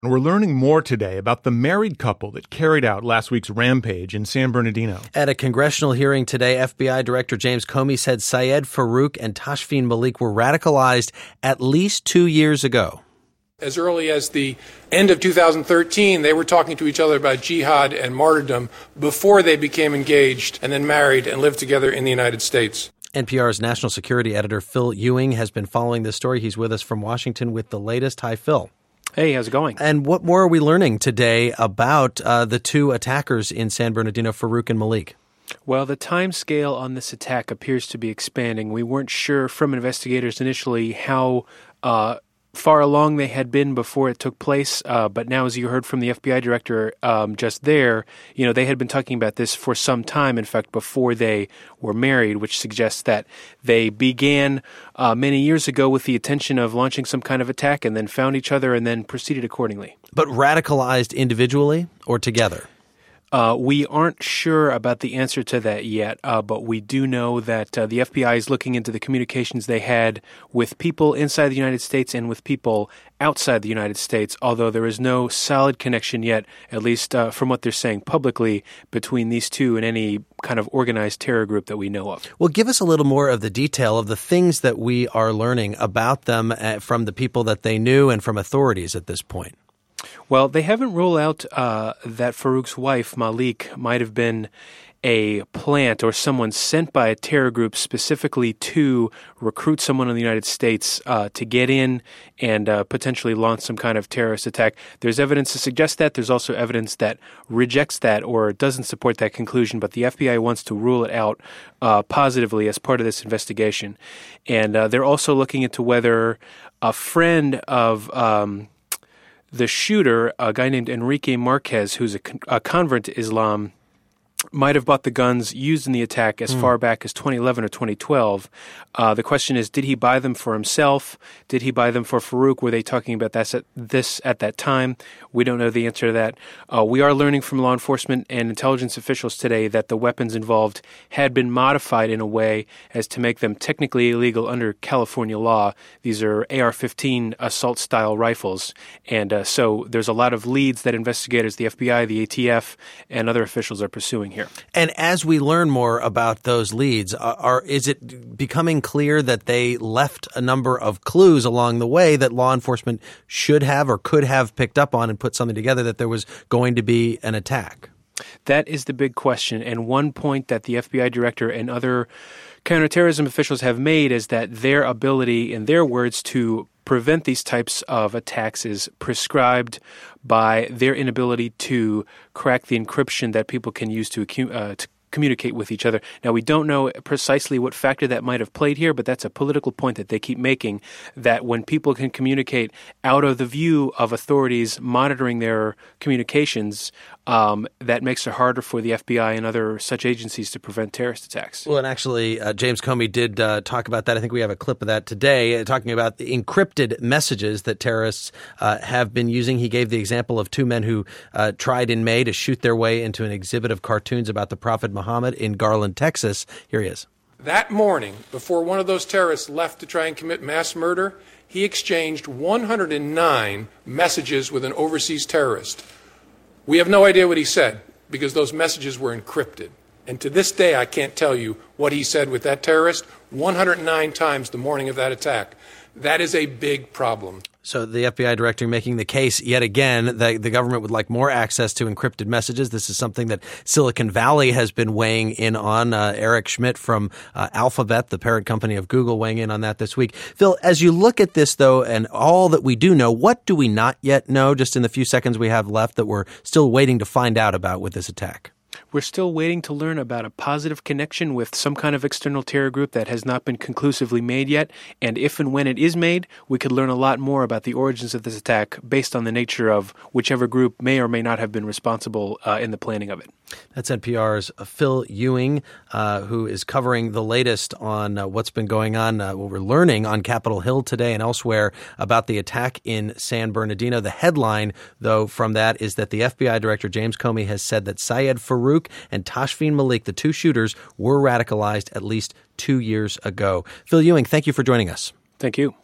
And we're learning more today about the married couple that carried out last week's rampage in San Bernardino. At a congressional hearing today, FBI Director James Comey said Syed Farook and Tashfeen Malik were radicalized at least 2 years ago. As early as the end of 2013, they were talking to each other about jihad and martyrdom before they became engaged and then married and lived together in the United States. NPR's national security editor Phil Ewing has been following this story. He's with us from Washington with the latest. Hi, Phil. Hey, how's it going? And what more are we learning today about the two attackers in San Bernardino, Farook and Malik? Well, the time scale on this attack appears to be expanding. We weren't sure from investigators initially how far along they had been before it took place, but now, as you heard from the FBI director just there, they had been talking about this for some time, in fact, before they were married, which suggests that they began many years ago with the intention of launching some kind of attack and then found each other and then proceeded accordingly. But radicalized individually or together? We aren't sure about the answer to that yet, but we do know that the FBI is looking into the communications they had with people inside the United States and with people outside the United States, although there is no solid connection yet, at least from what they're saying publicly, between these two and any kind of organized terror group that we know of. Well, give us a little more of the detail of the things that we are learning about them from the people that they knew and from authorities at this point. Well, they haven't ruled out that Farook's wife, Malik, might have been a plant or someone sent by a terror group specifically to recruit someone in the United States to get in and potentially launch some kind of terrorist attack. There's evidence to suggest that. There's also evidence that rejects that or doesn't support that conclusion, but the FBI wants to rule it out positively as part of this investigation. And they're also looking into whether a friend of the shooter, a guy named Enrique Marquez, who's a convert to Islam, might have bought the guns used in the attack as far back as 2011 or 2012. The question is, did he buy them for himself? Did he buy them for Farook? Were they talking about this at that time? We don't know the answer to that. We are learning from law enforcement and intelligence officials today that the weapons involved had been modified in a way as to make them technically illegal under California law. These are AR-15 assault-style rifles. And so there's a lot of leads that investigators, the FBI, the ATF, and other officials are pursuing here. And as we learn more about those leads, is it becoming clear that they left a number of clues along the way that law enforcement should have or could have picked up on and put something together that there was going to be an attack? That is the big question. And one point that the FBI director and other counterterrorism officials have made is that their ability, in their words, to prevent these types of attacks is prescribed by their inability to crack the encryption that people can use to communicate with each other. Now, we don't know precisely what factor that might have played here, but that's a political point that they keep making, that when people can communicate out of the view of authorities monitoring their communications, that makes it harder for the FBI and other such agencies to prevent terrorist attacks. Well, and actually, James Comey did talk about that. I think we have a clip of that today, talking about the encrypted messages that terrorists have been using. He gave the example of two men who tried in May to shoot their way into an exhibit of cartoons about the Prophet Muhammad in Garland, Texas. Here he is. That morning, before one of those terrorists left to try and commit mass murder, he exchanged 109 messages with an overseas terrorist. We have no idea what he said because those messages were encrypted. And to this day, I can't tell you what he said with that terrorist 109 times the morning of that attack. That is a big problem. So the FBI director making the case yet again that the government would like more access to encrypted messages. This is something that Silicon Valley has been weighing in on. Eric Schmidt from Alphabet, the parent company of Google, weighing in on that this week. Phil, as you look at this, though, and all that we do know, what do we not yet know, just in the few seconds we have left, that we're still waiting to find out about with this attack? We're still waiting to learn about a positive connection with some kind of external terror group that has not been conclusively made yet. And if and when it is made, we could learn a lot more about the origins of this attack based on the nature of whichever group may or may not have been responsible in the planning of it. That's NPR's Phil Ewing, who is covering the latest on what's been going on, what we're learning on Capitol Hill today and elsewhere about the attack in San Bernardino. The headline, though, from that is that the FBI Director James Comey has said that Syed Farook and Tashfeen Malik, the two shooters, were radicalized at least 2 years ago. Phil Ewing, thank you for joining us. Thank you.